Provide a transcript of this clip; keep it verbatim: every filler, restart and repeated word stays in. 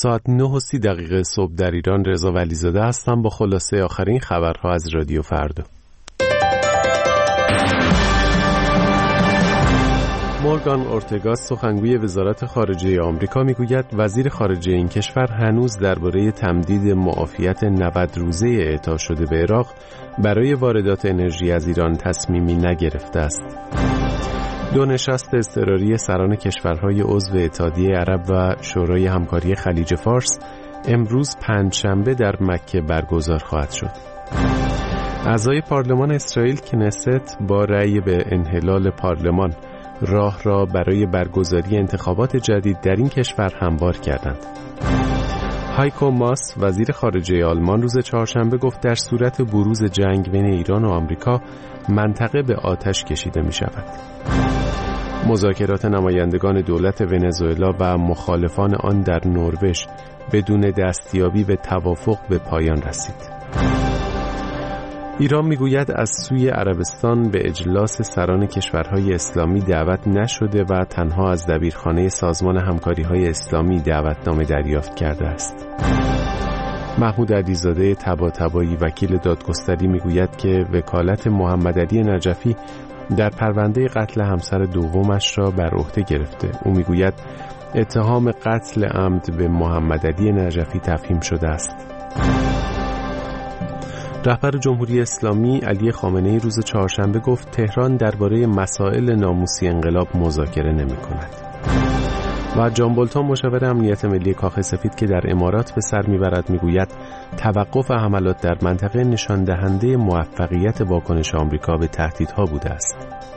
ساعت نه و سی دقیقه صبح در ایران. رضا ولیزاده هستم با خلاصه آخرین خبرها از رادیو فردا. مورگان اورتگا سخنگوی وزارت خارجه آمریکا میگوید وزیر خارجه این کشور هنوز درباره تمدید معافیت نود روزه اعطا شده به عراق برای واردات انرژی از ایران تصمیمی نگرفته است. دو نشست اضطراری سران کشورهای عضو اتحادیه عرب و شورای همکاری خلیج فارس امروز پنجشنبه در مکه برگزار خواهد شد. اعضای پارلمان اسرائیل کنست با رأی به انحلال پارلمان راه را برای برگزاری انتخابات جدید در این کشور هموار کردند. هایکو ماس وزیر خارجه آلمان روز چهارشنبه گفت در صورت بروز جنگ بین ایران و آمریکا منطقه به آتش کشیده می شود. مذاکرات نمایندگان دولت ونزوئلا و مخالفان آن در نروژ بدون دستیابی به توافق به پایان رسید. ایران میگوید از سوی عربستان به اجلاس سران کشورهای اسلامی دعوت نشده و تنها از دبیرخانه سازمان همکاری‌های اسلامی دعوتنامه دریافت کرده است. محمود علیزاده طباطبایی وکیل دادگستری میگوید که وکالت محمد علی نجفی در پرونده قتل همسر دومش را بر عهده گرفته. او میگوید اتهام قتل عمد به محمد علی نجفی تفهیم شده است. رهبر جمهوری اسلامی علی خامنه‌ای روز چهارشنبه گفت تهران درباره مسائل ناموسی انقلاب مذاکره نمی‌کند. و جان بولتون مشاور امنیت ملی کاخ سفید که در امارات به سر می‌برد میگوید توقف حملات در منطقه نشان دهنده موفقیت واکنش آمریکا به تهدیدها بوده است.